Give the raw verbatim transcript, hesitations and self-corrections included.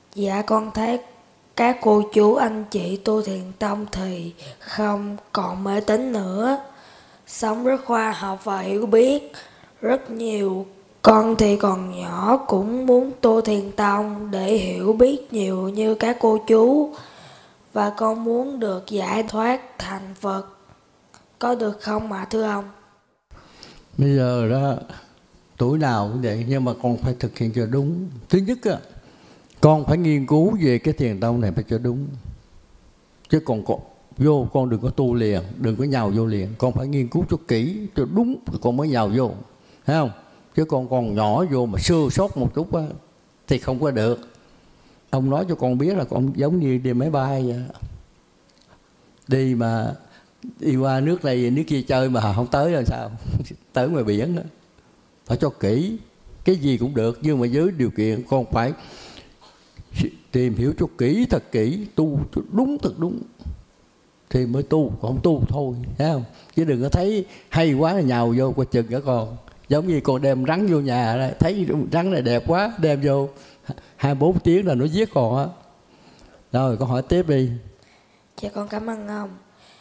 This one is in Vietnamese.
Dạ con thấy các cô chú anh chị tu thiền tông thì không còn mê tín nữa, sống rất khoa học và hiểu biết. Rất nhiều con thì còn nhỏ cũng muốn tu thiền tông để hiểu biết nhiều như các cô chú, và con muốn được giải thoát thành Phật, có được không ạ thưa ông? Bây giờ đó tuổi nào cũng vậy, nhưng mà con phải thực hiện cho đúng. Thứ nhất á, con phải nghiên cứu về cái thiền tông này phải cho đúng. Chứ còn con vô con đừng có tu liền, đừng có nhào vô liền. Con phải nghiên cứu cho kỹ, cho đúng rồi con mới nhào vô, thấy không? Chứ con còn nhỏ vô mà sơ sót một chút á thì không có được. Ông nói cho con biết là con giống như đi máy bay vậy. Đi mà đi qua nước này nước kia chơi mà không tới là sao? Tới ngoài biển đó. Phải cho kỹ. Cái gì cũng được, nhưng mà với điều kiện con phải tìm hiểu cho kỹ, thật kỹ, tu cho đúng thật đúng thì mới tu, còn không tu thôi, thấy không? Chứ đừng có thấy hay quá là nhào vô qua chừng cả con. Giống như con đem rắn vô nhà đây, thấy rắn này đẹp quá, đem vô hai bốn tiếng là nó giết con á. Rồi con hỏi tiếp đi. Dạ con cảm ơn ông.